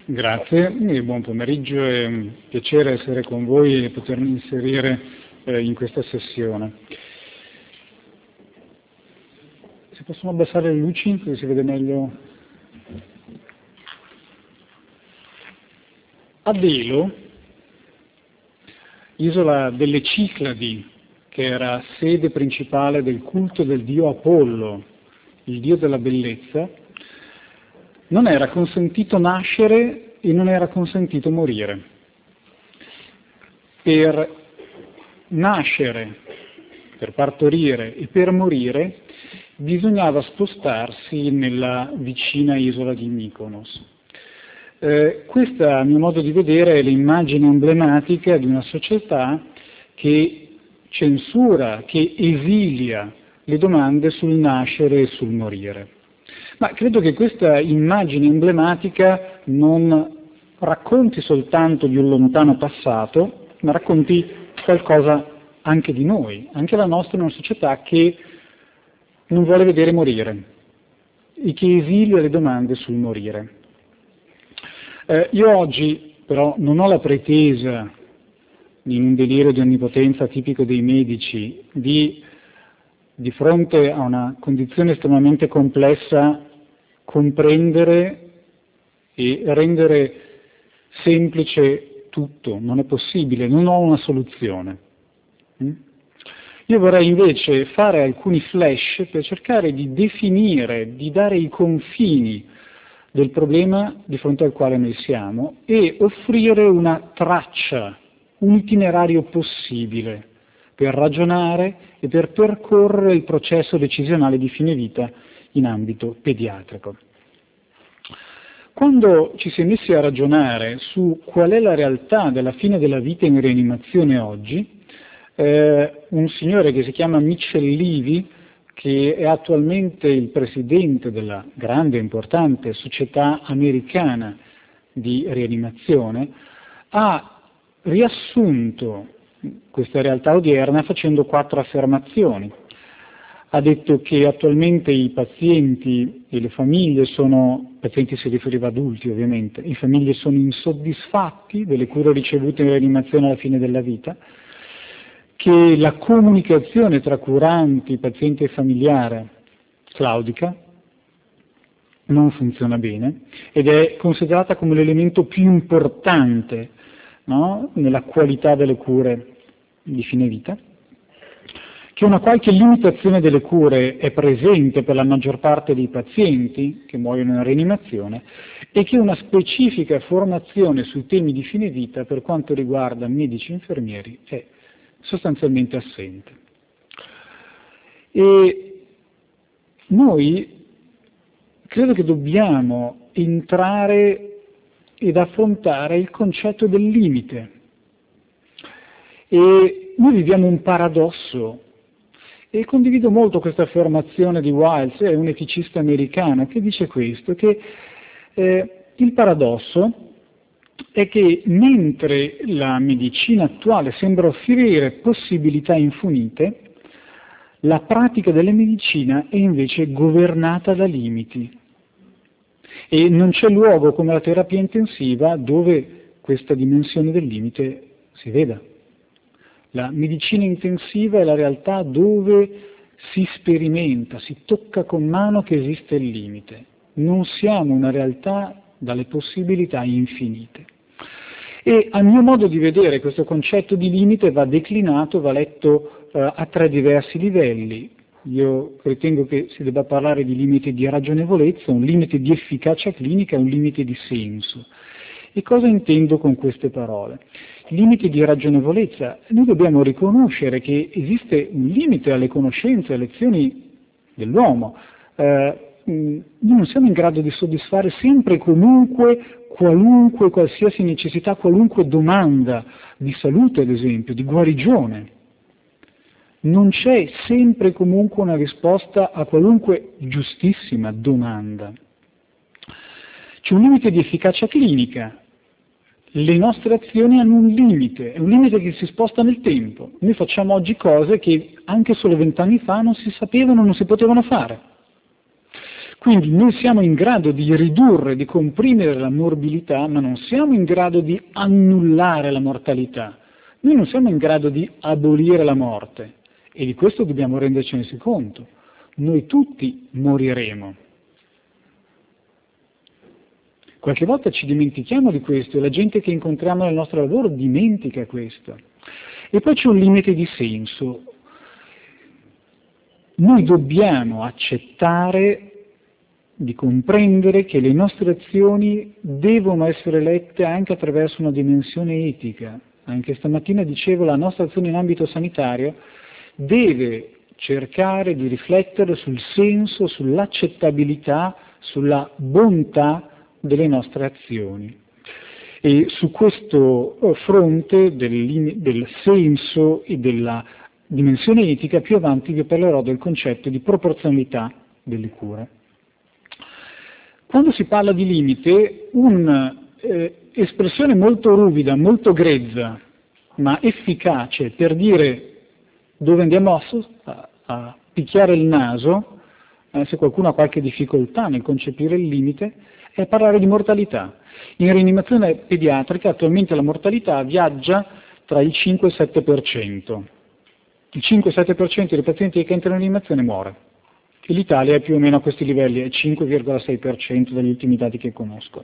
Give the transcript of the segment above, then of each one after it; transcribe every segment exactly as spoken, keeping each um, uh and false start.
Grazie e buon pomeriggio, è un piacere essere con voi e potermi inserire eh, in questa sessione. Si possono abbassare le luci così si vede meglio? A Delo, isola delle Cicladi, che era sede principale del culto del dio Apollo, il dio della bellezza, non era consentito nascere e non era consentito morire. Per nascere, per partorire e per morire bisognava spostarsi nella vicina isola di Mykonos. Eh, questa, a mio modo di vedere, è l'immagine emblematica di una società che censura, che esilia le domande sul nascere e sul morire. Ma credo che questa immagine emblematica non racconti soltanto di un lontano passato, ma racconti qualcosa anche di noi, anche la nostra è una società che non vuole vedere morire e che esilia le domande sul morire. Eh, io oggi però non ho la pretesa, in un delirio di onnipotenza tipico dei medici, di di fronte a una condizione estremamente complessa, comprendere e rendere semplice tutto. Non è possibile, non ho una soluzione. Io vorrei invece fare alcuni flash per cercare di definire, di dare i confini del problema di fronte al quale noi siamo e offrire una traccia, un itinerario possibile per ragionare e per percorrere il processo decisionale di fine vita in ambito pediatrico. Quando ci si è messi a ragionare su qual è la realtà della fine della vita in rianimazione oggi, eh, un signore che si chiama Mitchell Levy, che è attualmente il presidente della grande e importante società americana di rianimazione, ha riassunto questa realtà odierna facendo quattro affermazioni. Ha detto che attualmente i pazienti e le famiglie sono, pazienti si riferiva adulti ovviamente, le famiglie sono insoddisfatti delle cure ricevute in rianimazione alla fine della vita, che la comunicazione tra curanti, paziente e familiare claudica, non funziona bene ed è considerata come l'elemento più importante, no, nella qualità delle cure di fine vita, che una qualche limitazione delle cure è presente per la maggior parte dei pazienti che muoiono in rianimazione e che una specifica formazione sui temi di fine vita per quanto riguarda medici e infermieri è sostanzialmente assente. E noi credo che dobbiamo entrare ed affrontare il concetto del limite. E noi viviamo un paradosso, e condivido molto questa affermazione di Wiles, è un eticista americano, che dice questo, che eh, il paradosso è che mentre la medicina attuale sembra offrire possibilità infinite, la pratica della medicina è invece governata da limiti. E non c'è luogo come la terapia intensiva dove questa dimensione del limite si veda. La medicina intensiva è la realtà dove si sperimenta, si tocca con mano che esiste il limite. Non siamo una realtà dalle possibilità infinite. E a mio modo di vedere questo concetto di limite va declinato, va letto eh, a tre diversi livelli. Io ritengo che si debba parlare di limite di ragionevolezza, un limite di efficacia clinica e un limite di senso. E cosa intendo con queste parole? Limiti di ragionevolezza. Noi dobbiamo riconoscere che esiste un limite alle conoscenze, alle azioni dell'uomo. Eh, noi non siamo in grado di soddisfare sempre e comunque qualunque, qualsiasi necessità, qualunque domanda di salute, ad esempio, di guarigione. Non c'è sempre e comunque una risposta a qualunque giustissima domanda. C'è un limite di efficacia clinica. Le nostre azioni hanno un limite, è un limite che si sposta nel tempo. Noi facciamo oggi cose che anche solo vent'anni fa non si sapevano, non si potevano fare. Quindi noi siamo in grado di ridurre, di comprimere la morbilità, ma non siamo in grado di annullare la mortalità. Noi non siamo in grado di abolire la morte, e di questo dobbiamo rendercene conto. Noi tutti moriremo. Qualche volta ci dimentichiamo di questo, e la gente che incontriamo nel nostro lavoro dimentica questo. E poi c'è un limite di senso. Noi dobbiamo accettare di comprendere che le nostre azioni devono essere lette anche attraverso una dimensione etica. Anche stamattina dicevo, la nostra azione in ambito sanitario deve cercare di riflettere sul senso, sull'accettabilità, sulla bontà delle nostre azioni. E su questo fronte del, del senso e della dimensione etica, più avanti vi parlerò del concetto di proporzionalità delle cure. Quando si parla di limite, un'espressione eh, molto ruvida, molto grezza, ma efficace per dire dove andiamo a, a picchiare il naso, eh, se qualcuno ha qualche difficoltà nel concepire il limite, è parlare di mortalità. In rianimazione pediatrica attualmente la mortalità viaggia tra il cinque e il sette per cento. Il cinque sette per cento dei pazienti che entrano in rianimazione muore. E l'Italia è più o meno a questi livelli, è cinque virgola sei per cento dagli ultimi dati che conosco.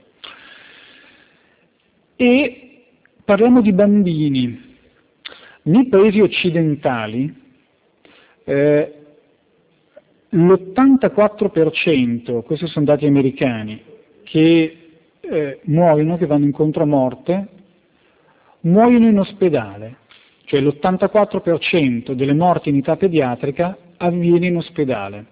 E parliamo di bambini. Nei paesi occidentali eh, l'ottantaquattro per cento, questi sono dati americani, che eh, muoiono, che vanno incontro a morte, muoiono in ospedale. Cioè l'ottantaquattro per cento delle morti in età pediatrica avviene in ospedale.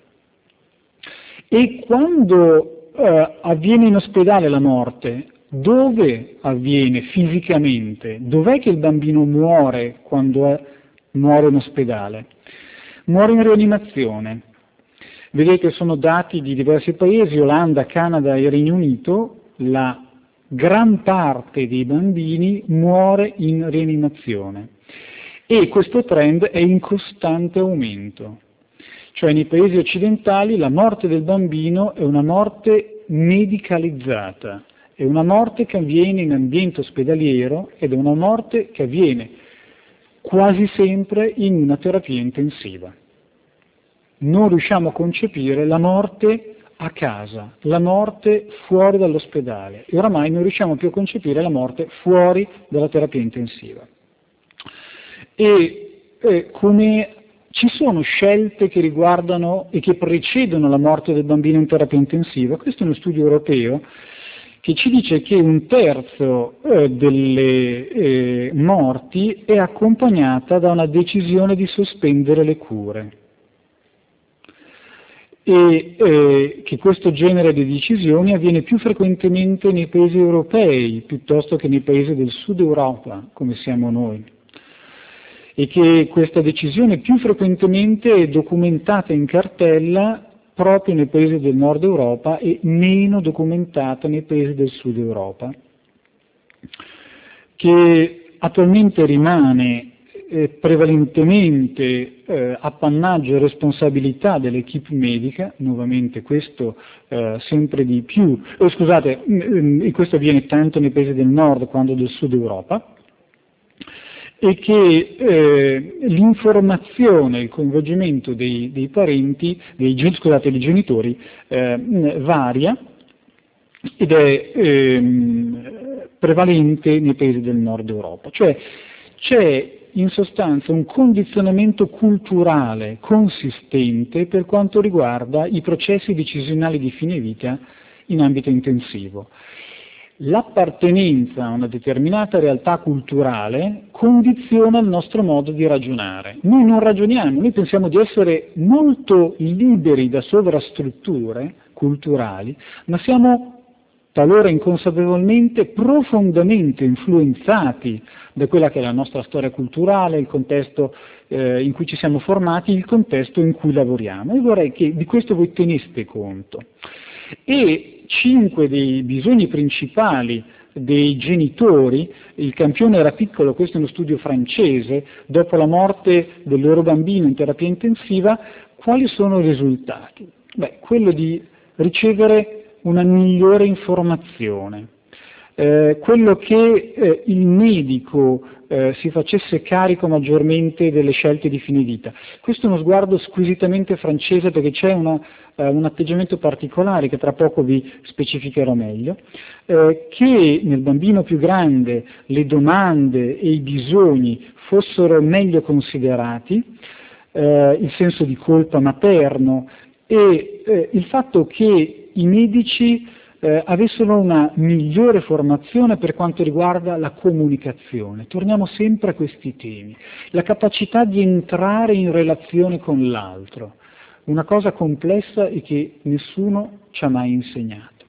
E quando eh, avviene in ospedale la morte, dove avviene fisicamente? Dov'è che il bambino muore quando è, muore in ospedale? Muore in rianimazione. Vedete, sono dati di diversi paesi, Olanda, Canada e Regno Unito, la gran parte dei bambini muore in rianimazione. E questo trend è in costante aumento. Cioè nei paesi occidentali la morte del bambino è una morte medicalizzata, è una morte che avviene in ambiente ospedaliero ed è una morte che avviene quasi sempre in una terapia intensiva. Non riusciamo a concepire la morte a casa, la morte fuori dall'ospedale e oramai non riusciamo più a concepire la morte fuori dalla terapia intensiva. E eh, come ci sono scelte che riguardano e che precedono la morte del bambino in terapia intensiva. Questo è uno studio europeo che ci dice che un terzo eh, delle eh, morti è accompagnata da una decisione di sospendere le cure e eh, che questo genere di decisioni avviene più frequentemente nei paesi europei piuttosto che nei paesi del sud Europa, come siamo noi. E che questa decisione più frequentemente è documentata in cartella proprio nei paesi del nord Europa e meno documentata nei paesi del sud Europa, che attualmente rimane eh, prevalentemente eh, appannaggio e responsabilità dell'equipe medica, nuovamente questo eh, sempre di più, eh, scusate, e questo avviene tanto nei paesi del nord quanto del sud Europa, e che eh, l'informazione, il coinvolgimento dei, dei parenti, dei, scusate, dei genitori eh, varia ed è eh, prevalente nei paesi del nord Europa. Cioè c'è in sostanza un condizionamento culturale consistente per quanto riguarda i processi decisionali di fine vita in ambito intensivo. L'appartenenza a una determinata realtà culturale condiziona il nostro modo di ragionare. Noi non ragioniamo, noi pensiamo di essere molto liberi da sovrastrutture culturali, ma siamo talora inconsapevolmente profondamente influenzati da quella che è la nostra storia culturale, il contesto eh, in cui ci siamo formati, il contesto in cui lavoriamo. E vorrei che di questo voi teneste conto. E cinque dei bisogni principali dei genitori, il campione era piccolo, questo è uno studio francese, dopo la morte del loro bambino in terapia intensiva, quali sono i risultati? Beh, quello di ricevere una migliore informazione, eh, quello che eh, il medico eh, si facesse carico maggiormente delle scelte di fine vita. Questo è uno sguardo squisitamente francese, perché c'è una, eh, un atteggiamento particolare che tra poco vi specificherò meglio, eh, che nel bambino più grande le domande e i bisogni fossero meglio considerati, eh, il senso di colpa materno e eh, il fatto che i medici eh, avessero una migliore formazione per quanto riguarda la comunicazione. Torniamo sempre a questi temi, la capacità di entrare in relazione con l'altro, una cosa complessa e che nessuno ci ha mai insegnato.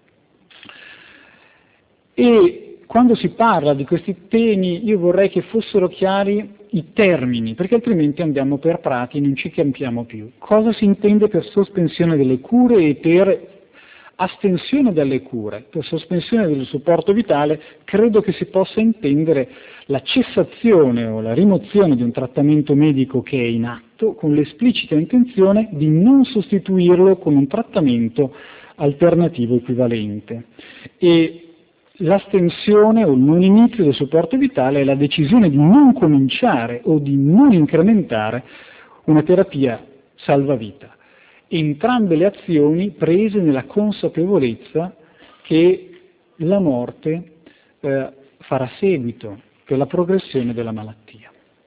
E quando si parla di questi temi io vorrei che fossero chiari i termini, perché altrimenti andiamo per prati e non ci capiamo più. Cosa si intende per sospensione delle cure e per astensione dalle cure? Per sospensione del supporto vitale credo che si possa intendere la cessazione o la rimozione di un trattamento medico che è in atto con l'esplicita intenzione di non sostituirlo con un trattamento alternativo equivalente. E l'astensione o il non inizio del supporto vitale è la decisione di non cominciare o di non incrementare una terapia salvavita. Entrambe le azioni prese nella consapevolezza che la morte eh, farà seguito per la progressione della malattia.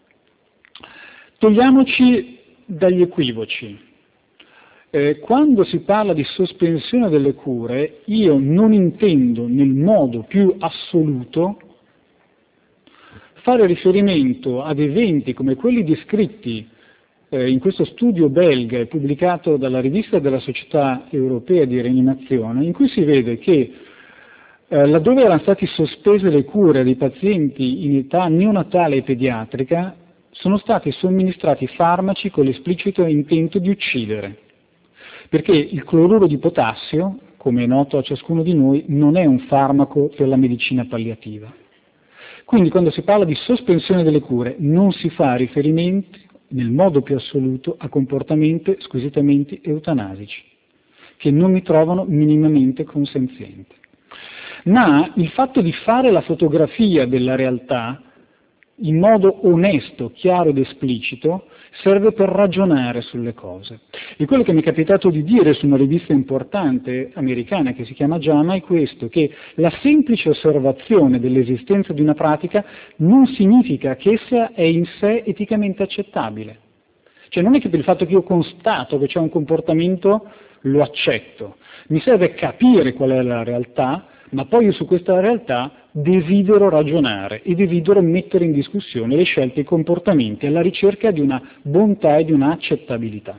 Togliamoci dagli equivoci. Eh, quando si parla di sospensione delle cure, io non intendo nel modo più assoluto fare riferimento ad eventi come quelli descritti eh, in questo studio belga pubblicato dalla rivista della Società Europea di Rianimazione, in cui si vede che eh, laddove erano state sospese le cure dei pazienti in età neonatale e pediatrica, sono stati somministrati farmaci con l'esplicito intento di uccidere. Perché il cloruro di potassio, come è noto a ciascuno di noi, non è un farmaco per la medicina palliativa. Quindi quando si parla di sospensione delle cure non si fa riferimento nel modo più assoluto a comportamenti squisitamente eutanasici, che non mi trovano minimamente consenziente. Ma il fatto di fare la fotografia della realtà in modo onesto, chiaro ed esplicito serve per ragionare sulle cose. E quello che mi è capitato di dire su una rivista importante americana che si chiama JAMA è questo, che la semplice osservazione dell'esistenza di una pratica non significa che essa è in sé eticamente accettabile. Cioè non è che per il fatto che io constato che c'è un comportamento lo accetto, mi serve capire qual è la realtà, ma poi io su questa realtà desidero ragionare e desidero mettere in discussione le scelte e i comportamenti alla ricerca di una bontà e di una accettabilità.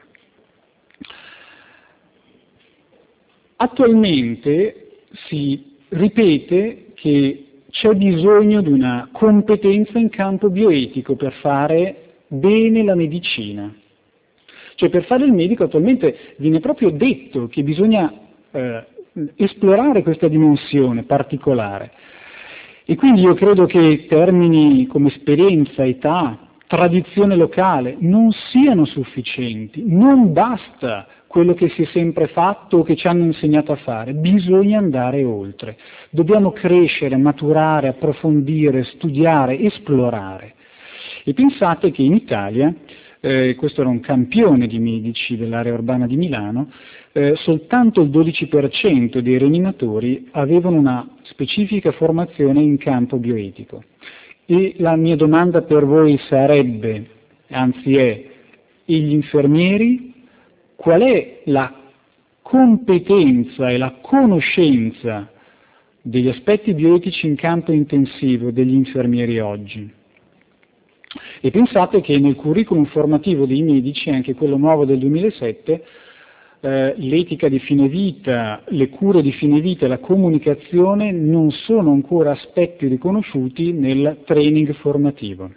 Attualmente si ripete che c'è bisogno di una competenza in campo bioetico per fare bene la medicina. Cioè per fare il medico attualmente viene proprio detto che bisogna eh, esplorare questa dimensione particolare. E quindi io credo che termini come esperienza, età, tradizione locale non siano sufficienti, non basta quello che si è sempre fatto o che ci hanno insegnato a fare, bisogna andare oltre, dobbiamo crescere, maturare, approfondire, studiare, esplorare. E pensate che in Italia, eh, questo era un campione di medici dell'area urbana di Milano, eh, soltanto il dodici per cento dei rianimatori avevano una specifica formazione in campo bioetico. E la mia domanda per voi sarebbe, anzi è, e gli infermieri, qual è la competenza e la conoscenza degli aspetti bioetici in campo intensivo degli infermieri oggi? E pensate che nel curriculum formativo dei medici, anche quello nuovo del duemilasette, eh, l'etica di fine vita, le cure di fine vita e la comunicazione non sono ancora aspetti riconosciuti nel training formativo.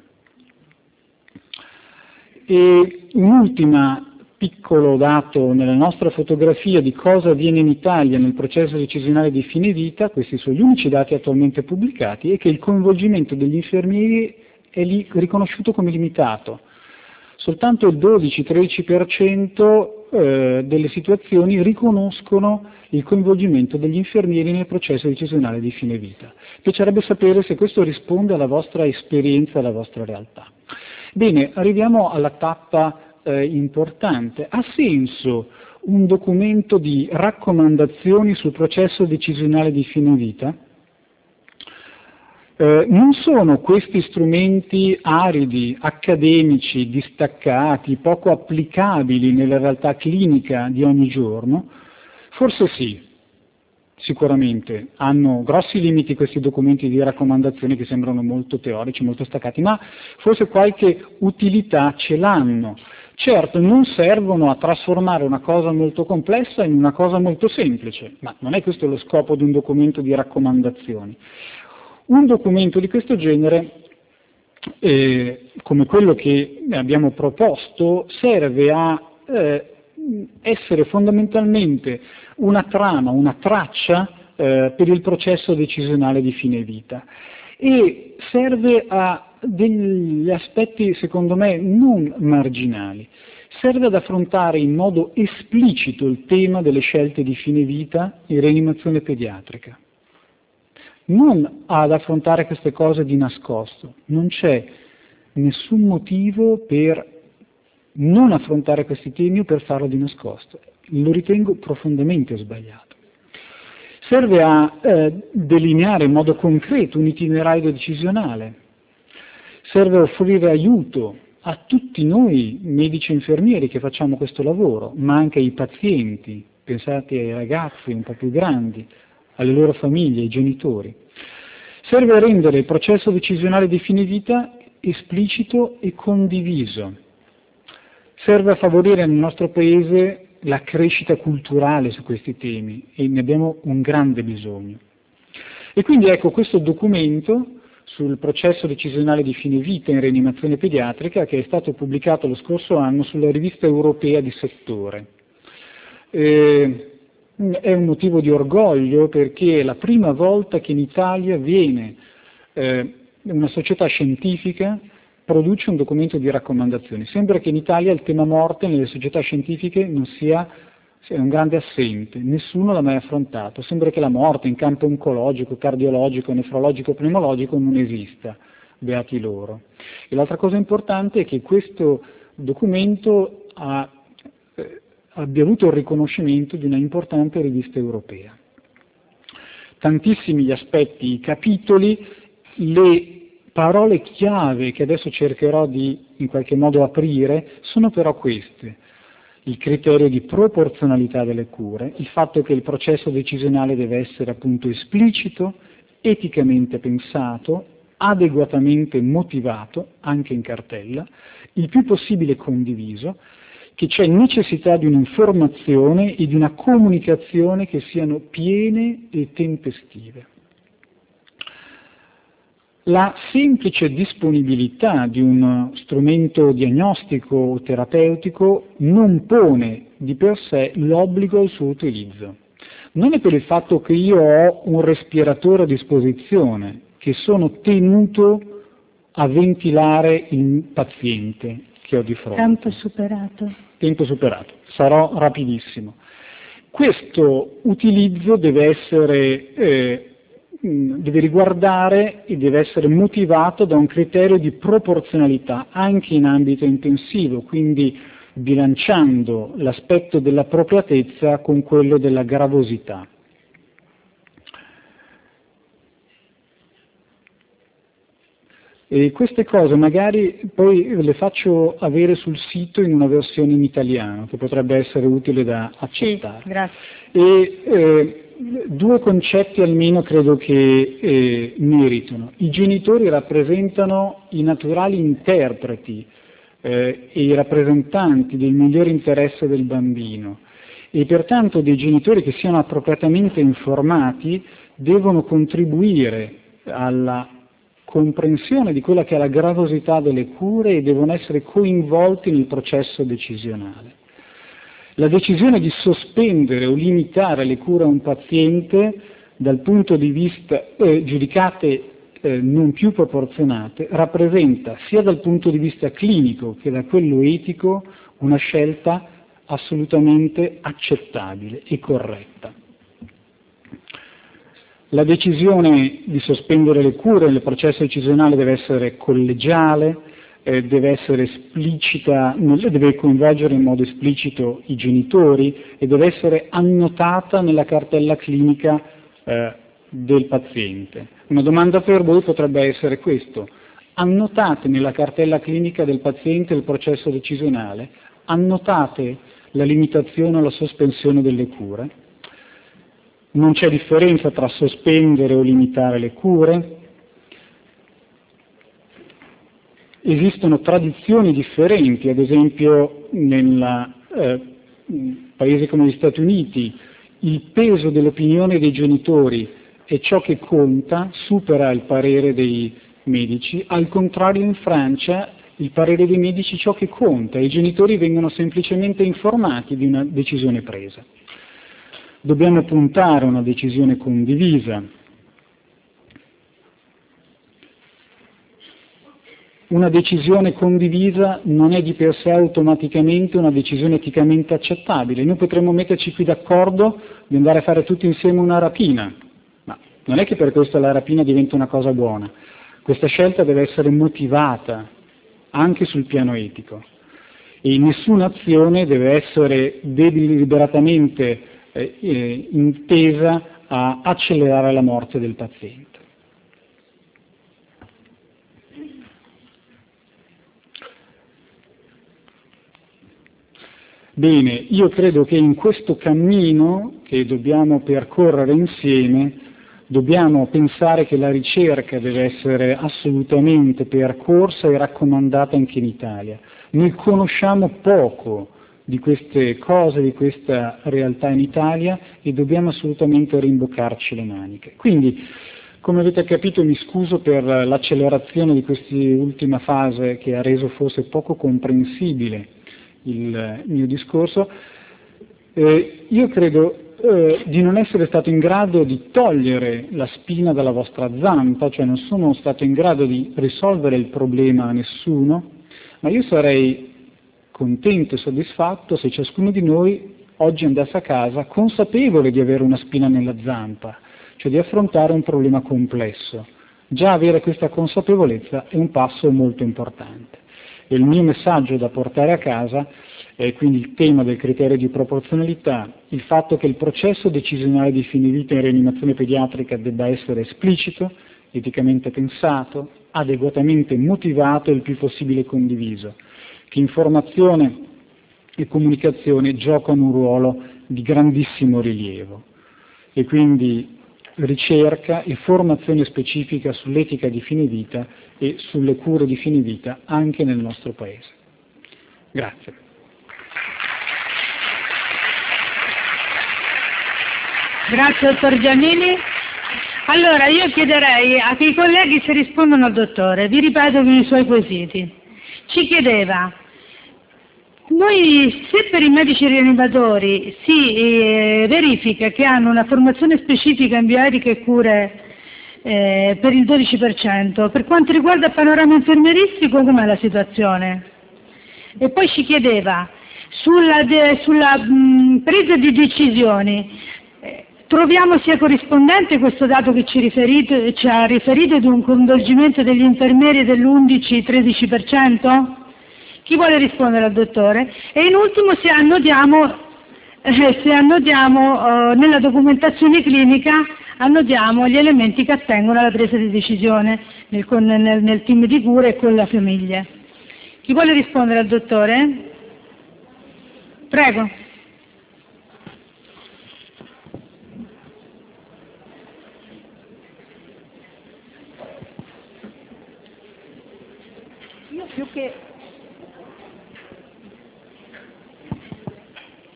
E un ultimo piccolo dato nella nostra fotografia di cosa avviene in Italia nel processo decisionale di fine vita, questi sono gli unici dati attualmente pubblicati, è che il coinvolgimento degli infermieri è lì riconosciuto come limitato. Soltanto il dodici tredici per cento eh, delle situazioni riconoscono il coinvolgimento degli infermieri nel processo decisionale di fine vita. Piacerebbe sapere se questo risponde alla vostra esperienza, alla vostra realtà. Bene, arriviamo alla tappa eh, importante. Ha senso un documento di raccomandazioni sul processo decisionale di fine vita? Eh, non sono questi strumenti aridi, accademici, distaccati, poco applicabili nella realtà clinica di ogni giorno? Forse sì, sicuramente. Hanno grossi limiti questi documenti di raccomandazioni che sembrano molto teorici, molto staccati, ma forse qualche utilità ce l'hanno. Certo, non servono a trasformare una cosa molto complessa in una cosa molto semplice, ma non è questo lo scopo di un documento di raccomandazioni. Un documento di questo genere, eh, come quello che abbiamo proposto, serve a eh, essere fondamentalmente una trama, una traccia eh, per il processo decisionale di fine vita e serve a degli aspetti, secondo me, non marginali. Serve ad affrontare in modo esplicito il tema delle scelte di fine vita in rianimazione pediatrica. Non ad affrontare queste cose di nascosto. Non c'è nessun motivo per non affrontare questi temi o per farlo di nascosto. Lo ritengo profondamente sbagliato. Serve a eh, delineare in modo concreto un itinerario decisionale. Serve a offrire aiuto a tutti noi medici e infermieri che facciamo questo lavoro, ma anche ai pazienti, pensate ai ragazzi un po' più grandi, alle loro famiglie, ai genitori. Serve a rendere il processo decisionale di fine vita esplicito e condiviso. Serve a favorire nel nostro Paese la crescita culturale su questi temi e ne abbiamo un grande bisogno. E quindi ecco questo documento sul processo decisionale di fine vita in rianimazione pediatrica che è stato pubblicato lo scorso anno sulla rivista europea di settore. Eh, È un motivo di orgoglio perché è la prima volta che in Italia viene eh, una società scientifica produce un documento di raccomandazioni. Sembra che in Italia il tema morte nelle società scientifiche non sia, sia un grande assente, nessuno l'ha mai affrontato. Sembra che la morte in campo oncologico, cardiologico, nefrologico, pneumologico non esista, beati loro. E l'altra cosa importante è che questo documento ha eh, abbia avuto il riconoscimento di una importante rivista europea. Tantissimi gli aspetti, i capitoli, le parole chiave che adesso cercherò di in qualche modo aprire sono però queste: il criterio di proporzionalità delle cure, il fatto che il processo decisionale deve essere appunto esplicito, eticamente pensato, adeguatamente motivato, anche in cartella, il più possibile condiviso, che c'è necessità di un'informazione e di una comunicazione che siano piene e tempestive. La semplice disponibilità di uno strumento diagnostico o terapeutico non pone di per sé l'obbligo al suo utilizzo. Non è per il fatto che io ho un respiratore a disposizione che sono tenuto a ventilare il paziente che ho di fronte. Tempo superato. Tempo superato, sarò rapidissimo. Questo utilizzo deve essere, eh, deve riguardare e deve essere motivato da un criterio di proporzionalità anche in ambito intensivo, quindi bilanciando l'aspetto dell'appropriatezza con quello della gravosità. E queste cose magari poi le faccio avere sul sito in una versione in italiano che potrebbe essere utile da accettare. Sì, grazie. E eh, due concetti almeno credo che eh, meritano. I genitori rappresentano i naturali interpreti eh, e i rappresentanti del migliore interesse del bambino e pertanto dei genitori che siano appropriatamente informati devono contribuire alla comprensione di quella che è la gravosità delle cure e devono essere coinvolti nel processo decisionale. La decisione di sospendere o limitare le cure a un paziente dal punto di vista eh, giudicate eh, non più proporzionate, rappresenta sia dal punto di vista clinico che da quello etico una scelta assolutamente accettabile e corretta. La decisione di sospendere le cure nel processo decisionale deve essere collegiale, eh, deve essere esplicita, deve coinvolgere in modo esplicito i genitori e deve essere annotata nella cartella clinica eh, del paziente. Una domanda per voi potrebbe essere questo: annotate nella cartella clinica del paziente il processo decisionale? Annotate la limitazione o la sospensione delle cure? Non c'è differenza tra sospendere o limitare le cure. Esistono tradizioni differenti, ad esempio nel eh, paesi come gli Stati Uniti il peso dell'opinione dei genitori è ciò che conta, supera il parere dei medici, al contrario in Francia il parere dei medici è ciò che conta, i genitori vengono semplicemente informati di una decisione presa. Dobbiamo puntare a una decisione condivisa. Una decisione condivisa non è di per sé automaticamente una decisione eticamente accettabile. Noi potremmo metterci qui d'accordo di andare a fare tutti insieme una rapina, ma non è che per questo la rapina diventa una cosa buona. Questa scelta deve essere motivata anche sul piano etico e nessuna azione deve essere deliberatamente eh, eh, intesa a accelerare la morte del paziente. Bene, io credo che in questo cammino che dobbiamo percorrere insieme dobbiamo pensare che la ricerca deve essere assolutamente percorsa e raccomandata anche in Italia. Noi conosciamo poco di queste cose, di questa realtà in Italia e dobbiamo assolutamente rimboccarci le maniche. Quindi, come avete capito, mi scuso per l'accelerazione di quest'ultima fase che ha reso forse poco comprensibile il mio discorso. Eh, io credo eh, di non essere stato in grado di togliere la spina dalla vostra zampa, cioè non sono stato in grado di risolvere il problema a nessuno, ma io sarei contento e soddisfatto se ciascuno di noi oggi andasse a casa consapevole di avere una spina nella zampa, cioè di affrontare un problema complesso. Già avere questa consapevolezza è un passo molto importante. E il mio messaggio da portare a casa è quindi il tema del criterio di proporzionalità, il fatto che il processo decisionale di fine vita in rianimazione pediatrica debba essere esplicito, eticamente pensato, adeguatamente motivato e il più possibile condiviso, che informazione e comunicazione giocano un ruolo di grandissimo rilievo e quindi ricerca e formazione specifica sull'etica di fine vita e sulle cure di fine vita anche nel nostro Paese. Grazie. Grazie dottor Giannini. Allora io chiederei a che i colleghi se rispondono al dottore, vi ripeto con i suoi quesiti. Ci chiedeva: noi, se per i medici rianimatori si eh, verifica che hanno una formazione specifica in bioetica e cure eh, per il dodici per cento, per quanto riguarda il panorama infermieristico com'è la situazione? E poi ci chiedeva sulla, de, sulla mh, presa di decisioni, eh, troviamo sia corrispondente questo dato che ci, riferito, ci ha riferito di un coinvolgimento degli infermieri dell'undici tredici per cento? Chi vuole rispondere al dottore? E in ultimo se annotiamo, eh, se annotiamo eh, nella documentazione clinica annotiamo gli elementi che attengono alla presa di decisione nel, con, nel, nel team di cura e con la famiglia. Chi vuole rispondere al dottore? Prego. Io più che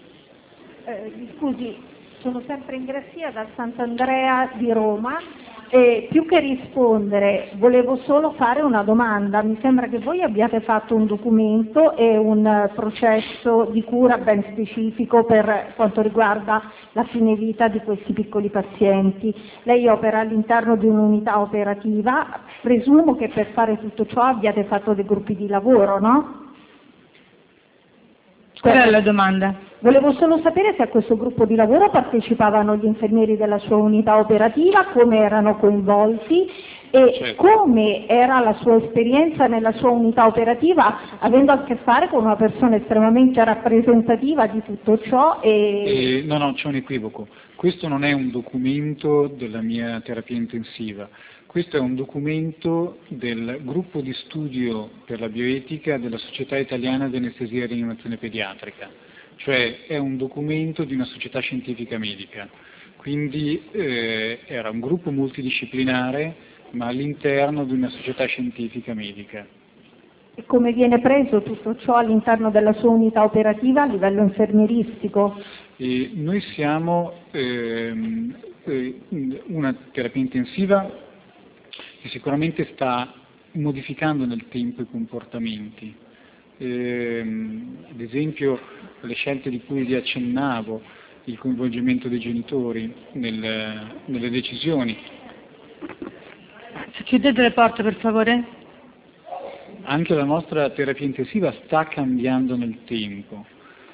Eh, scusi, sono sempre in Grassia dal Sant'Andrea di Roma E più che rispondere, volevo solo fare una domanda. Mi sembra che voi abbiate fatto un documento e un processo di cura ben specifico per quanto riguarda la fine vita di questi piccoli pazienti. Lei opera all'interno di un'unità operativa, presumo che per fare tutto ciò abbiate fatto dei gruppi di lavoro, no? Qual è la domanda? Volevo solo sapere se a questo gruppo di lavoro partecipavano gli infermieri della sua unità operativa, come erano coinvolti e certo. come era la sua esperienza nella sua unità operativa, avendo a che fare con una persona estremamente rappresentativa di tutto ciò. E... Eh, no, no, c'è un equivoco. Questo non è un documento della mia terapia intensiva. Questo è un documento del gruppo di studio per la bioetica della Società Italiana di Anestesia e Rianimazione Pediatrica, cioè è un documento di una società scientifica medica, quindi eh, era un gruppo multidisciplinare ma all'interno di una società scientifica medica. E come viene preso tutto ciò all'interno della sua unità operativa a livello infermieristico? E noi siamo ehm, eh, una terapia intensiva che sicuramente sta modificando nel tempo i comportamenti. Ehm, ad esempio le scelte di cui vi accennavo, il coinvolgimento dei genitori nel, nelle decisioni. Chiudete le porte per favore. Anche la nostra terapia intensiva sta cambiando nel tempo.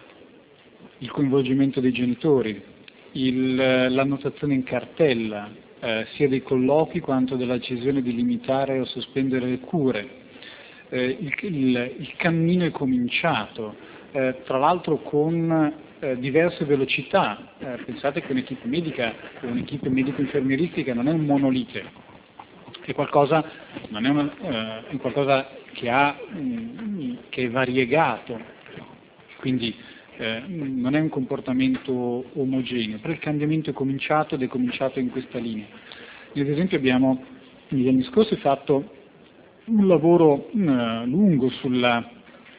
Il coinvolgimento dei genitori, il, l'annotazione in cartella, eh, sia dei colloqui quanto della decisione di limitare o sospendere le cure. Eh, il, il, il cammino è cominciato, eh, tra l'altro con eh, diverse velocità. Eh, pensate che un'equipe medica, un'equipe medico-infermieristica non è un monolite, è qualcosa, non è, una, eh, è qualcosa che, ha, mh, che è variegato, quindi eh, non è un comportamento omogeneo, però il cambiamento è cominciato ed è cominciato in questa linea. Noi ad esempio abbiamo negli anni scorsi fatto un lavoro uh, lungo sulla,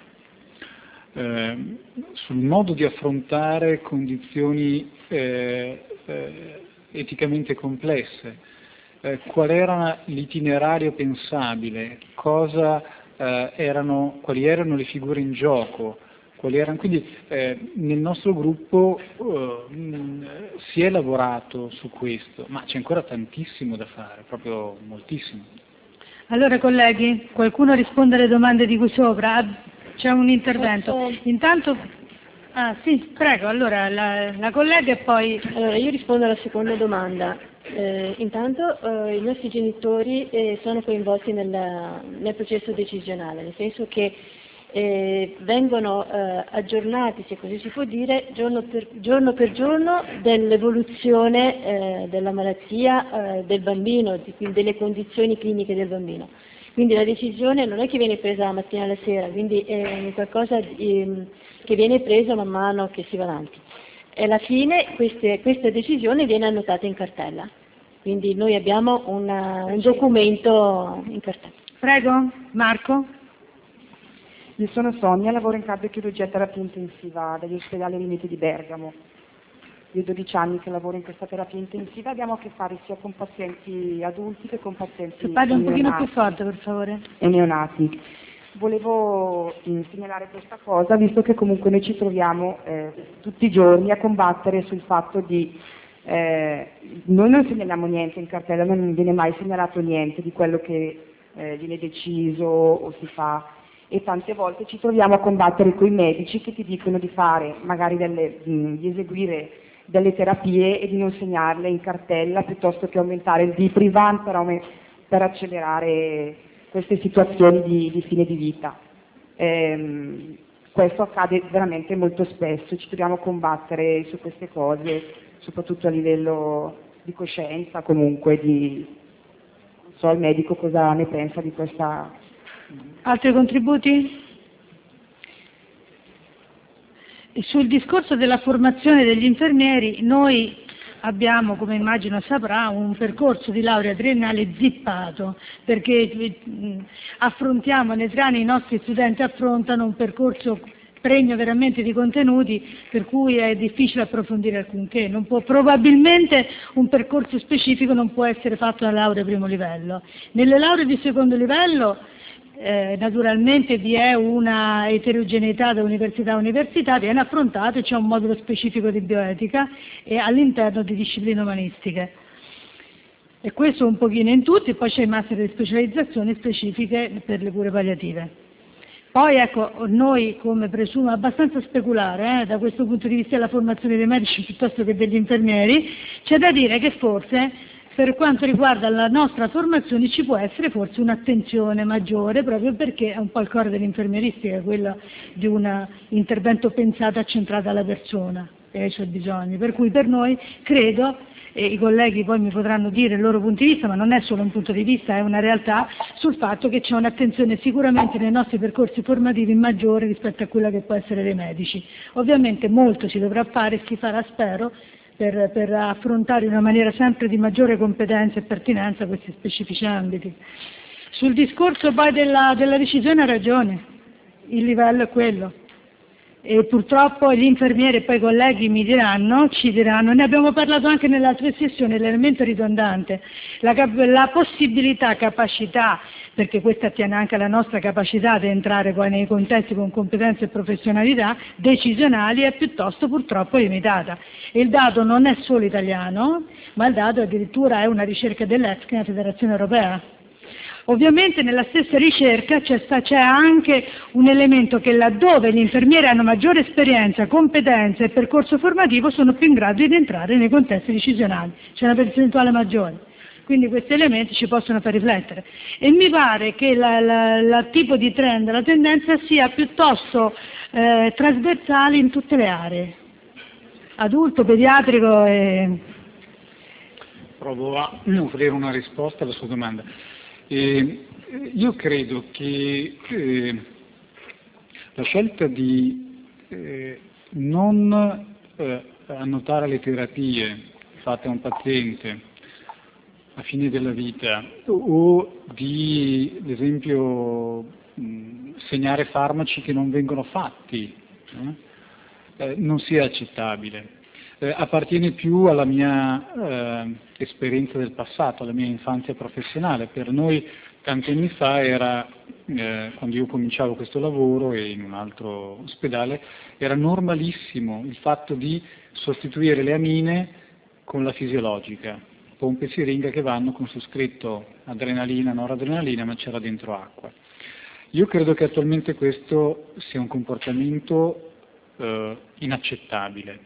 eh, sul modo di affrontare condizioni eh, eh, eticamente complesse, eh, qual era l'itinerario pensabile, cosa, eh, erano, quali erano le figure in gioco, quali erano, quindi eh, nel nostro gruppo eh, mh, si è lavorato su questo, ma c'è ancora tantissimo da fare, proprio moltissimo. Allora colleghi, qualcuno risponde alle domande di qui sopra? C'è un intervento. Posso... Intanto, ah sì, prego, allora la, la collega e poi... Allora io rispondo alla seconda domanda. Eh, intanto eh, i nostri genitori eh, sono coinvolti nella, nel processo decisionale, nel senso che eh, vengono eh, aggiornati, se così si può dire, giorno per giorno, per giorno dell'evoluzione eh, della malattia eh, del bambino, di, delle condizioni cliniche del bambino. Quindi la decisione non è che viene presa la mattina alla sera, quindi è qualcosa di, che viene preso man mano che si va avanti. E alla fine queste, questa decisione viene annotata in cartella, quindi noi abbiamo una, un documento in cartella. Prego, Marco. Io sono Sonia, lavoro in cardiochirurgia e terapia intensiva degli ospedali Riuniti di Bergamo. Io ho dodici anni che lavoro in questa terapia intensiva, abbiamo a che fare sia con pazienti adulti che con pazienti Se parli un pochino neonati più forte, per favore. e neonati. Volevo mh, segnalare questa cosa, visto che comunque noi ci troviamo eh, tutti i giorni a combattere sul fatto di eh, noi non segnaliamo niente in cartella, non viene mai segnalato niente di quello che eh, viene deciso o si fa, e tante volte ci troviamo a combattere con i medici che ti dicono di fare, magari delle, mh, di eseguire delle terapie e di non segnarle in cartella piuttosto che aumentare il Diprivan per, aument- per accelerare queste situazioni di, di fine di vita. Ehm, questo accade veramente molto spesso, ci dobbiamo combattere su queste cose, soprattutto a livello di coscienza, comunque di, non so il medico cosa ne pensa di questa. Altri contributi? Sul discorso della formazione degli infermieri, noi abbiamo, come immagino saprà, un percorso di laurea triennale zippato, perché affrontiamo, nei tre anni i nostri studenti affrontano un percorso pregno veramente di contenuti, per cui è difficile approfondire alcunché. Non può, probabilmente un percorso specifico non può essere fatto alla laurea primo livello. Nelle lauree di secondo livello eh, naturalmente vi è una eterogeneità da università a università, viene affrontato e c'è un modulo specifico di bioetica e all'interno di discipline umanistiche. E questo un pochino in tutti, poi c'è il master di specializzazione specifiche per le cure palliative. Poi ecco, noi come presumo abbastanza speculare, eh, da questo punto di vista della formazione dei medici piuttosto che degli infermieri, c'è da dire che forse per quanto riguarda la nostra formazione ci può essere forse un'attenzione maggiore, proprio perché è un po' il cuore dell'infermieristica, quello di un intervento pensato e accentrato alla persona e ai suoi bisogni, per cui per noi credo, e i colleghi poi mi potranno dire il loro punto di vista, ma non è solo un punto di vista, è una realtà, sul fatto che c'è un'attenzione sicuramente nei nostri percorsi formativi maggiore rispetto a quella che può essere dei medici. Ovviamente molto si dovrà fare e si farà, spero, per, per affrontare in una maniera sempre di maggiore competenza e pertinenza questi specifici ambiti. Sul discorso poi della, della decisione ha ragione, il livello è quello. E purtroppo gli infermieri e poi i colleghi mi diranno, ci diranno, ne abbiamo parlato anche nell'altra sessione, l'elemento ridondante, la, la possibilità, capacità, perché questa attiene anche alla nostra capacità di entrare poi nei contesti con competenze e professionalità decisionali, è piuttosto purtroppo limitata. E il dato non è solo italiano, ma il dato addirittura è una ricerca dell'EFCA, la Federazione Europea. Ovviamente nella stessa ricerca c'è, sta, c'è anche un elemento che laddove gli infermieri hanno maggiore esperienza, competenza e percorso formativo sono più in grado di entrare nei contesti decisionali, c'è una percentuale maggiore. Quindi questi elementi ci possono far riflettere. E mi pare che la, la, la tipo di trend, la tendenza sia piuttosto eh, trasversale in tutte le aree, adulto, pediatrico e... Provo a offrire una risposta alla sua domanda. Eh, io credo che eh, la scelta di eh, non eh, annotare le terapie fatte a un paziente a fine della vita o di, ad esempio, mh, segnare farmaci che non vengono fatti eh, eh, non sia accettabile. Eh, appartiene più alla mia eh, esperienza del passato, alla mia infanzia professionale. Per noi tanti anni fa era, eh, quando io cominciavo questo lavoro e in un altro ospedale, era normalissimo il fatto di sostituire le amine con la fisiologica, pompe e siringa che vanno con su scritto adrenalina, noradrenalina, ma c'era dentro acqua. Io credo che attualmente questo sia un comportamento eh, inaccettabile.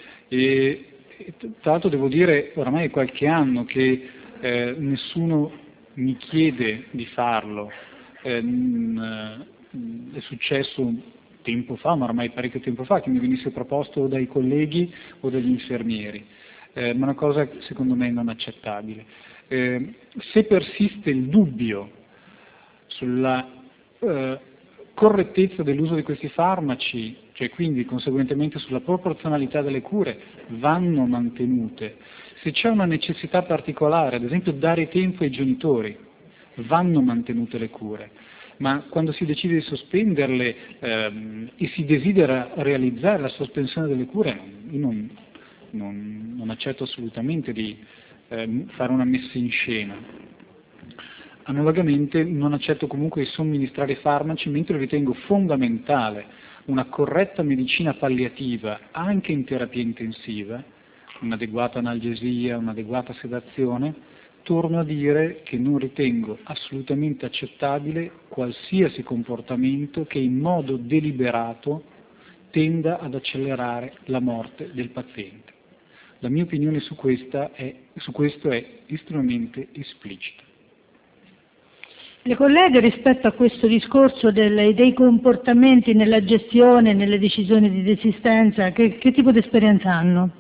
E, e tra l'altro devo dire, oramai è qualche anno che eh, nessuno mi chiede di farlo. Eh, mh, è successo tempo fa, ma ormai parecchio tempo fa, che mi venisse proposto dai colleghi o dagli infermieri, eh, ma una cosa secondo me non accettabile. Eh, se persiste il dubbio sulla eh, correttezza dell'uso di questi farmaci, cioè quindi conseguentemente sulla proporzionalità delle cure, vanno mantenute. Se c'è una necessità particolare, ad esempio dare tempo ai genitori, vanno mantenute le cure, ma quando si decide di sospenderle ehm, e si desidera realizzare la sospensione delle cure, io non, non, non accetto assolutamente di eh, fare una messa in scena. Analogamente non accetto comunque di somministrare farmaci, mentre ritengo fondamentale una corretta medicina palliativa anche in terapia intensiva, un'adeguata analgesia, un'adeguata sedazione. Torno a dire che non ritengo assolutamente accettabile qualsiasi comportamento che in modo deliberato tenda ad accelerare la morte del paziente. La mia opinione su, questa è, su questo è estremamente esplicita. Le colleghe rispetto a questo discorso del, dei comportamenti nella gestione, nelle decisioni di desistenza, che, che tipo di esperienza hanno?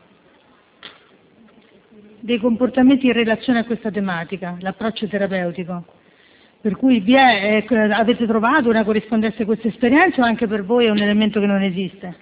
Dei comportamenti in relazione a questa tematica, l'approccio terapeutico. Per cui vi è, eh, avete trovato una corrispondenza a questa esperienza o anche per voi è un elemento che non esiste?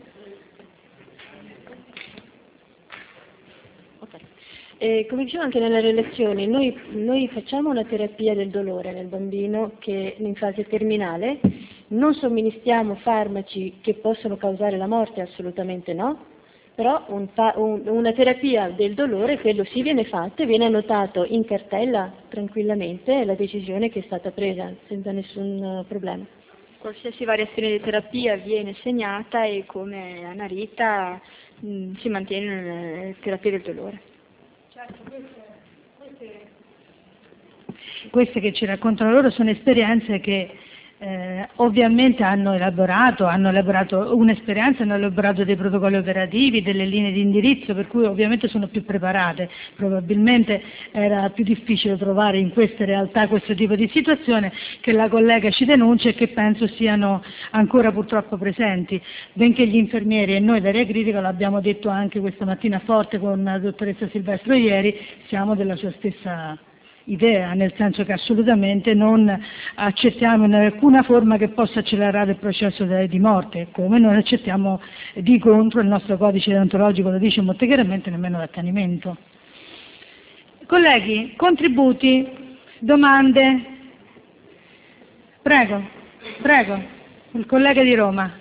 Eh, come dicevo anche nelle relazioni, noi, noi facciamo una terapia del dolore nel bambino che è in fase terminale Non somministriamo farmaci che possono causare la morte, assolutamente no, però un un, una terapia del dolore, quello sì viene fatta e viene annotato in cartella tranquillamente la decisione che è stata presa, senza nessun uh, problema. Qualsiasi variazione di terapia viene segnata e come Anna Rita mh, si mantiene nella terapia del dolore. Certo, queste, queste, queste che ci raccontano loro sono esperienze che Eh, ovviamente hanno elaborato, hanno elaborato un'esperienza, hanno elaborato dei protocolli operativi, delle linee di indirizzo, per cui ovviamente sono più preparate. Probabilmente era più difficile trovare in queste realtà questo tipo di situazione che la collega ci denuncia e che penso siano ancora purtroppo presenti, benché gli infermieri, e noi da Area Critica l'abbiamo detto anche questa mattina forte con la dottoressa Silvestro ieri, siamo della sua stessa idea, nel senso che assolutamente non accettiamo in alcuna forma che possa accelerare il processo di morte, come non accettiamo di contro, il nostro codice deontologico lo dice molto chiaramente, nemmeno l'accanimento. Colleghi, contributi, domande? Prego, prego, il collega di Roma.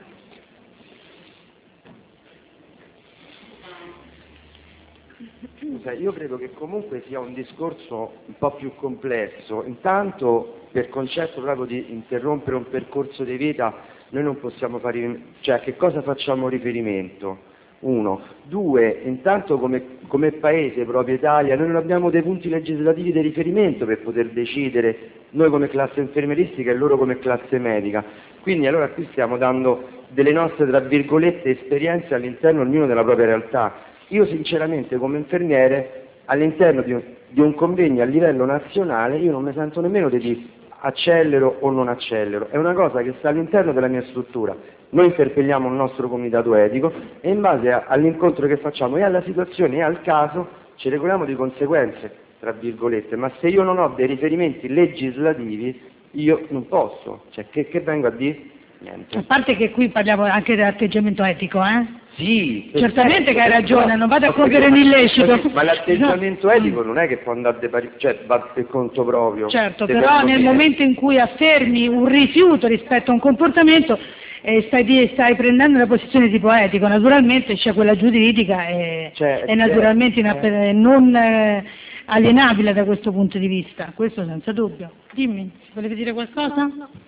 Io credo che comunque sia un discorso un po' più complesso. Intanto, per concetto proprio di interrompere un percorso di vita, noi non possiamo fare, cioè a che cosa facciamo riferimento? Uno. Due, intanto come, come Paese, proprio Italia, noi non abbiamo dei punti legislativi di riferimento per poter decidere, noi come classe infermieristica e loro come classe medica. Quindi allora qui stiamo dando delle nostre, tra virgolette, esperienze all'interno ognuno della propria realtà. Io sinceramente come infermiere all'interno di un, di un convegno a livello nazionale io non mi sento nemmeno di dire accelero o non accelero, è una cosa che sta all'interno della mia struttura. Noi interpelliamo il nostro comitato etico e in base a, all'incontro che facciamo e alla situazione e al caso ci regoliamo di conseguenze, tra virgolette, ma se io non ho dei riferimenti legislativi io non posso, cioè che, che vengo a dire? Niente. A parte che qui parliamo anche dell'atteggiamento etico, eh? Sì, certamente che hai ragione, non vado a compiere un illecito. Ma l'atteggiamento no. etico non è che può andare de pari, cioè va per conto proprio. Certo, però nel momento in cui affermi un rifiuto rispetto a un comportamento eh, stai, stai prendendo una posizione tipo etico, naturalmente c'è quella giuridica e cioè, è naturalmente eh, non eh, alienabile da questo punto di vista, questo senza dubbio. Dimmi, volevi dire qualcosa? No, no.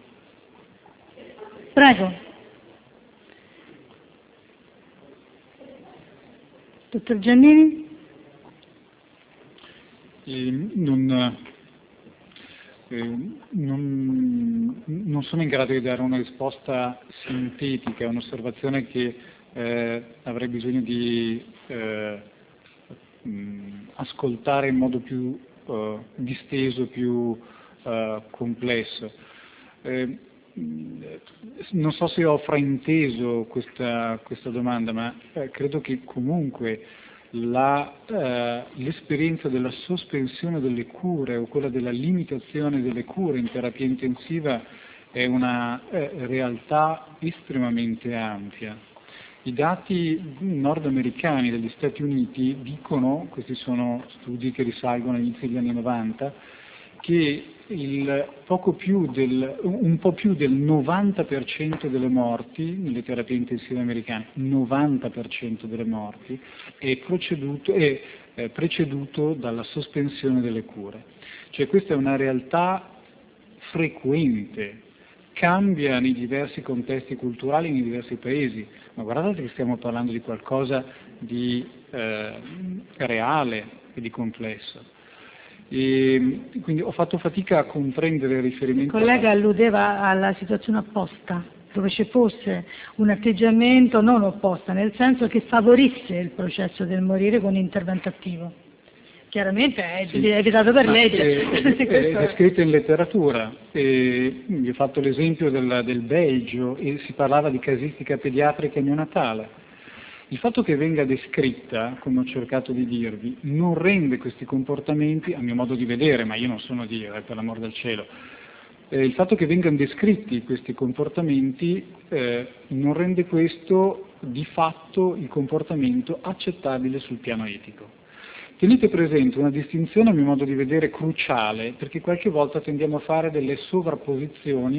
Prego. Dottor Giannini? Eh, non, eh, non, non sono in grado di dare una risposta sintetica, è un'osservazione che eh, avrei bisogno di eh, mh, ascoltare in modo più eh, disteso, più eh, complesso. Eh, Non so se ho frainteso questa, questa domanda, ma eh, credo che comunque la, eh, l'esperienza della sospensione delle cure o quella della limitazione delle cure in terapia intensiva è una eh, realtà estremamente ampia. I dati nordamericani degli Stati Uniti dicono, questi sono studi che risalgono agli inizi degli anni novanta, che il poco più del, un po' più del novanta per cento delle morti nelle terapie intensive americane, novanta per cento delle morti, è, proceduto, è eh, preceduto dalla sospensione delle cure. Cioè questa è una realtà frequente, cambia nei diversi contesti culturali, nei diversi paesi, ma guardate che stiamo parlando di qualcosa di eh, reale e di complesso. E quindi ho fatto fatica a comprendere il riferimento. Il collega alludeva alla situazione opposta, dove ci fosse un atteggiamento non opposto, nel senso che favorisse il processo del morire con intervento attivo. Chiaramente è sì, evitato per legge. È, è, è, è scritto in letteratura. E, vi ho fatto l'esempio del, del Belgio e si parlava di casistica pediatrica neonatale. Il fatto che venga descritta, come ho cercato di dirvi, non rende questi comportamenti, a mio modo di vedere, ma io non sono Dio, eh, per l'amor del cielo, eh, il fatto che vengano descritti questi comportamenti eh, non rende questo di fatto il comportamento accettabile sul piano etico. Tenete presente una distinzione, a mio modo di vedere, cruciale, perché qualche volta tendiamo a fare delle sovrapposizioni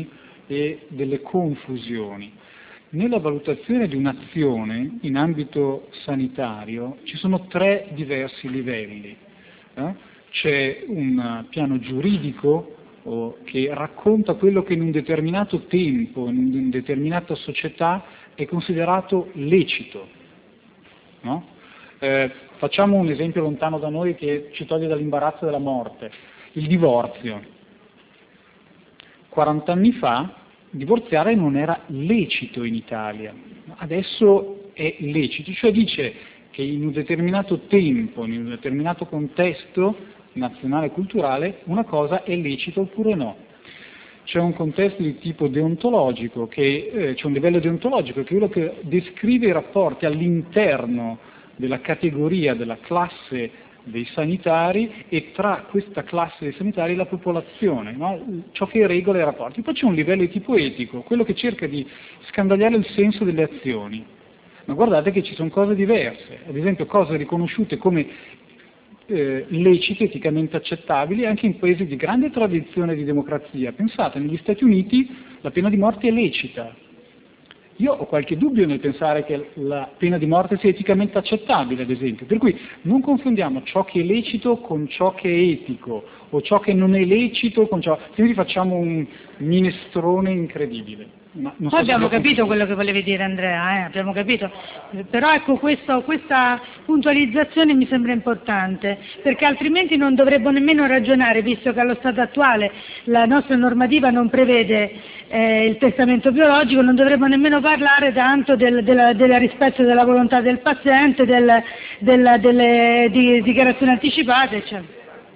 e delle confusioni. Nella valutazione di un'azione in ambito sanitario ci sono tre diversi livelli. Eh? C'è un piano giuridico o, che racconta quello che in un determinato tempo, in una determinata società è considerato lecito. No? Eh, facciamo un esempio lontano da noi che ci toglie dall'imbarazzo della morte, il divorzio. quaranta anni fa divorziare non era lecito in Italia, adesso è lecito, cioè dice che in un determinato tempo, in un determinato contesto nazionale e culturale, una cosa è lecita oppure no. C'è un contesto di tipo deontologico, che, eh, c'è un livello deontologico che è quello che descrive i rapporti all'interno della categoria, della classe dei sanitari e tra questa classe dei sanitari la popolazione, no? Ciò che regola i rapporti. Poi c'è un livello di tipo etico, quello che cerca di scandagliare il senso delle azioni. Ma guardate che ci sono cose diverse, ad esempio cose riconosciute come eh, lecite, eticamente accettabili anche in paesi di grande tradizione di democrazia. Pensate, negli Stati Uniti la pena di morte è lecita. Io ho qualche dubbio nel pensare che la pena di morte sia eticamente accettabile, ad esempio. Per cui non confondiamo ciò che è lecito con ciò che è etico, o ciò che non è lecito con ciò... Quindi facciamo un minestrone incredibile. Ma non so Noi abbiamo se capito quello che volevi dire, Andrea, eh? Abbiamo capito. Però ecco, questo, questa puntualizzazione mi sembra importante, perché altrimenti non dovremmo nemmeno ragionare, visto che allo stato attuale la nostra normativa non prevede eh, il testamento biologico, non dovremmo nemmeno parlare tanto del, del, del rispetto della volontà del paziente, del, del, delle di, dichiarazioni anticipate, eccetera.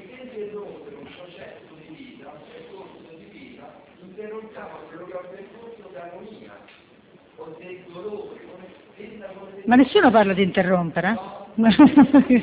Ma nessuno parla di interrompere, eh?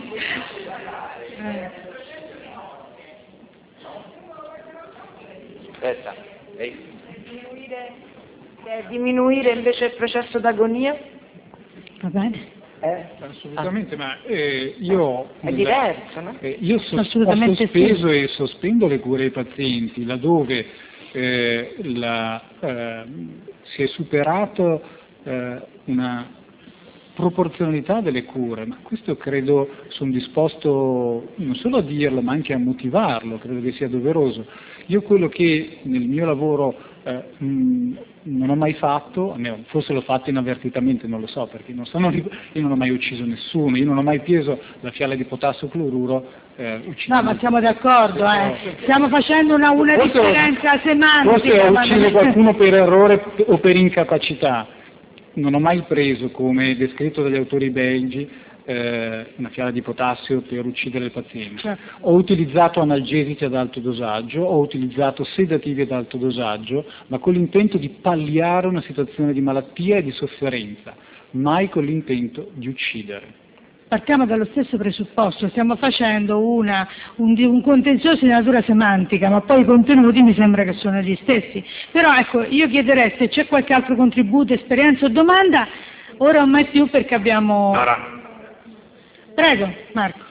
Aspetta, ehi. Diminuire, eh, diminuire invece il processo d'agonia? Va bene? Eh. Assolutamente, ah. ma eh, io... È diverso, no? Eh, io so, ho sospeso sì. e sospendo le cure ai pazienti, laddove eh, la, eh, si è superato eh, una proporzionalità delle cure, ma questo credo sono disposto non solo a dirlo ma anche a motivarlo, credo che sia doveroso. Io quello che nel mio lavoro eh, mh, non ho mai fatto, forse l'ho fatto inavvertitamente, non lo so, perché non sono, io non ho mai ucciso nessuno, io non ho mai preso la fiala di potassio cloruro eh, no, ma siamo d'accordo, eh. stiamo facendo una, una forse differenza semantica. Forse ho ucciso qualcuno per errore o per incapacità. Non ho mai preso, come descritto dagli autori belgi, eh, una fiala di potassio per uccidere il paziente. Certo. Ho utilizzato analgesici ad alto dosaggio, ho utilizzato sedativi ad alto dosaggio, ma con l'intento di palliare una situazione di malattia e di sofferenza, mai con l'intento di uccidere. Partiamo dallo stesso presupposto, stiamo facendo una, un, un contenzioso di natura semantica, ma poi i contenuti mi sembra che sono gli stessi. Però ecco, io chiederei se c'è qualche altro contributo, esperienza o domanda, ora o mai più perché abbiamo... Nora. Prego, Marco.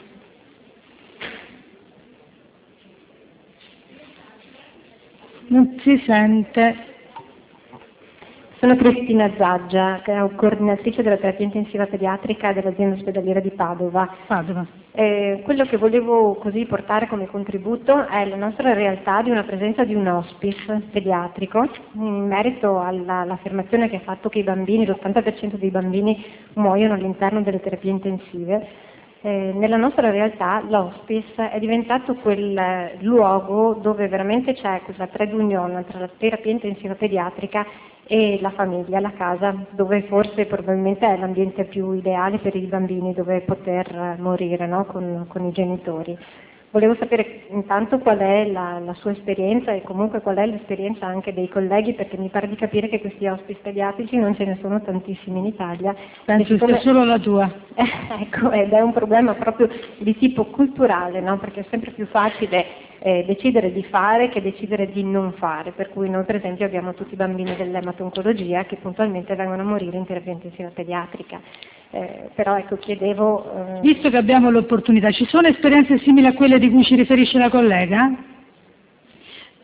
Non si sente... Sono Cristina Zaggia, coordinatrice della terapia intensiva pediatrica dell'azienda ospedaliera di Padova. Padova. Eh, quello che volevo così portare come contributo è la nostra realtà di una presenza di un hospice pediatrico, in merito alla, all'affermazione che ha fatto che i bambini, l'ottanta per cento dei bambini muoiono all'interno delle terapie intensive. Eh, nella nostra realtà l'hospice è diventato quel luogo dove veramente c'è quella trade union tra la terapia intensiva pediatrica e la famiglia, la casa, dove forse probabilmente è l'ambiente più ideale per i bambini, dove poter morire, no? con, con i genitori. Volevo sapere intanto qual è la, la sua esperienza e comunque qual è l'esperienza anche dei colleghi, perché mi pare di capire che questi hospice pediatrici non ce ne sono tantissimi in Italia. Penso sia solo la tua. Eh, ecco, ed è un problema proprio di tipo culturale, no? Perché è sempre più facile eh, decidere di fare che decidere di non fare, per cui noi per esempio abbiamo tutti i bambini dell'ematoncologia che puntualmente vengono a morire in terapia intensiva pediatrica. Eh, però ecco, chiedevo... Eh... Visto che abbiamo l'opportunità, ci sono esperienze simili a quelle di cui ci riferisce la collega?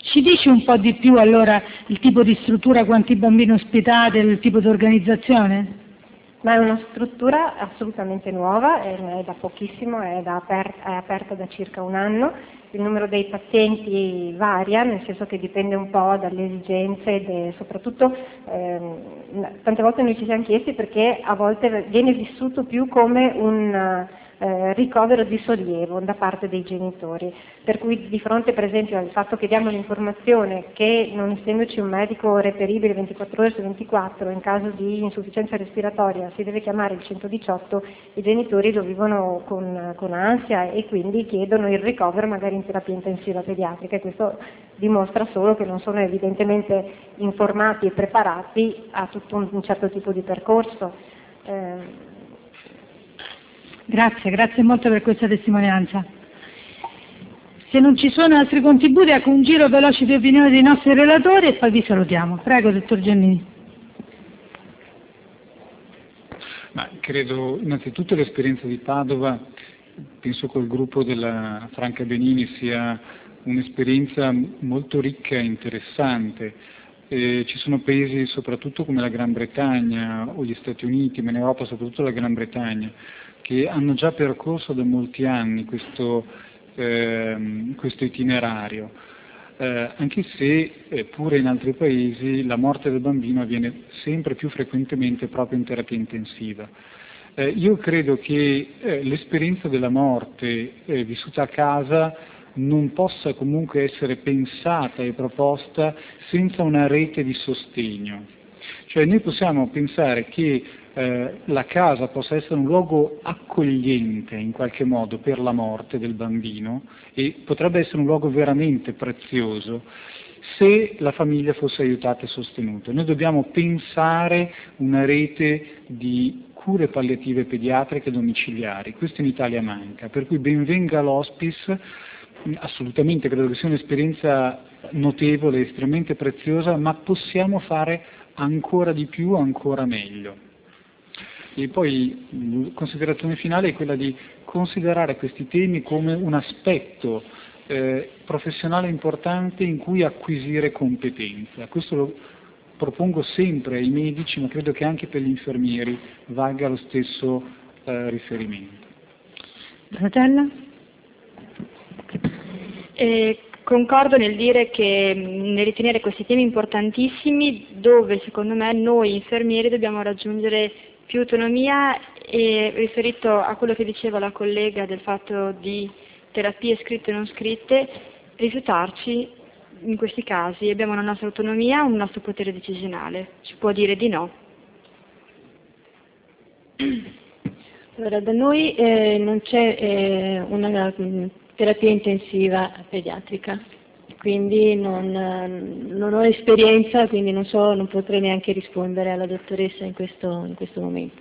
Ci dice un po' di più allora il tipo di struttura, quanti bambini ospitate, il tipo di organizzazione? Ma è una struttura assolutamente nuova, è, è da pochissimo, è, da aper, è aperta da circa un anno. Il numero dei pazienti varia, nel senso che dipende un po' dalle esigenze e soprattutto ehm, tante volte noi ci siamo chiesti perché a volte viene vissuto più come un eh, ricovero di sollievo da parte dei genitori, per cui di fronte per esempio al fatto che diamo l'informazione che non essendoci un medico reperibile ventiquattro ore su ventiquattro in caso di insufficienza respiratoria si deve chiamare il centodiciotto, i genitori lo vivono con, con ansia e quindi chiedono il ricovero magari in terapia intensiva pediatrica, e questo dimostra solo che non sono evidentemente informati e preparati a tutto un, un certo tipo di percorso. Eh, Grazie, grazie molto per questa testimonianza. Se non ci sono altri contributi, ecco un giro veloce di opinione dei nostri relatori e poi vi salutiamo. Prego, dottor Giannini. Ma credo innanzitutto l'esperienza di Padova, penso col gruppo della Franca Benini, sia un'esperienza molto ricca e interessante. Eh, ci sono paesi soprattutto come la Gran Bretagna o gli Stati Uniti, ma in Europa soprattutto la Gran Bretagna, che hanno già percorso da molti anni questo, eh, questo itinerario, eh, anche se eh, pure in altri paesi la morte del bambino avviene sempre più frequentemente proprio in terapia intensiva. Eh, io credo che eh, l'esperienza della morte eh, vissuta a casa non possa comunque essere pensata e proposta senza una rete di sostegno. Cioè noi possiamo pensare che eh, la casa possa essere un luogo accogliente in qualche modo per la morte del bambino e potrebbe essere un luogo veramente prezioso se la famiglia fosse aiutata e sostenuta. Noi dobbiamo pensare una rete di cure palliative pediatriche domiciliari, questo in Italia manca, per cui ben venga l'hospice. Assolutamente, credo che sia un'esperienza notevole, estremamente preziosa, ma possiamo fare ancora di più, ancora meglio. E poi la considerazione finale è quella di considerare questi temi come un aspetto eh, professionale importante in cui acquisire competenza. Questo lo propongo sempre ai medici, ma credo che anche per gli infermieri valga lo stesso eh, riferimento. Donatella? Eh, concordo nel dire che, nel ritenere questi temi importantissimi, dove secondo me noi infermieri dobbiamo raggiungere più autonomia, e riferito a quello che diceva la collega del fatto di terapie scritte e non scritte, rifiutarci in questi casi. Abbiamo una nostra autonomia, un nostro potere decisionale, si può dire di no. Allora, da noi eh, non c'è eh, una terapia intensiva pediatrica, quindi non, non ho esperienza, quindi non so, non potrei neanche rispondere alla dottoressa in questo, in questo momento.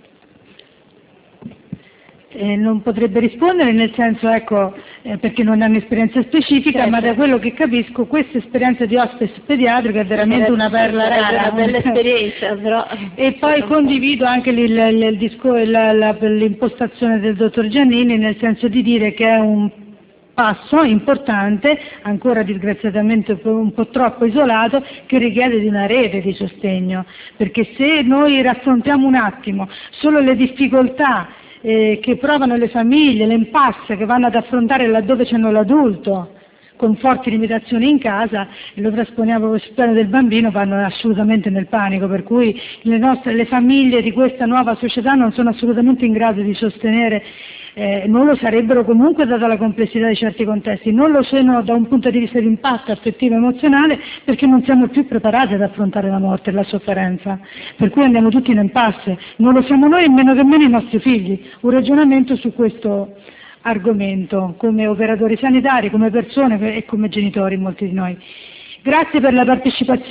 Eh, non potrebbe rispondere, nel senso, ecco, eh, perché non hanno esperienza specifica, certo. Ma da quello che capisco questa esperienza di hospice pediatrico è veramente una perla rara. È una bella esperienza, però. E poi condivido anche il, il, il discor- la, la, l'impostazione del dottor Giannini, nel senso di dire che è un passo importante, ancora disgraziatamente un po' troppo isolato, che richiede di una rete di sostegno, perché se noi raffrontiamo un attimo solo le difficoltà eh, che provano le famiglie, l'impasse che vanno ad affrontare laddove c'è l'adulto con forti limitazioni in casa, e lo trasponiamo sul piano del bambino, vanno assolutamente nel panico, per cui le nostre, le famiglie di questa nuova società non sono assolutamente in grado di sostenere. Eh, non lo sarebbero comunque data la complessità di certi contesti, non lo sono da un punto di vista di impatto affettivo e emozionale, perché non siamo più preparati ad affrontare la morte e la sofferenza, per cui andiamo tutti in impasse, non lo siamo noi e meno che meno i nostri figli. Un ragionamento su questo argomento come operatori sanitari, come persone e come genitori, molti di noi. Grazie per la partecipazione.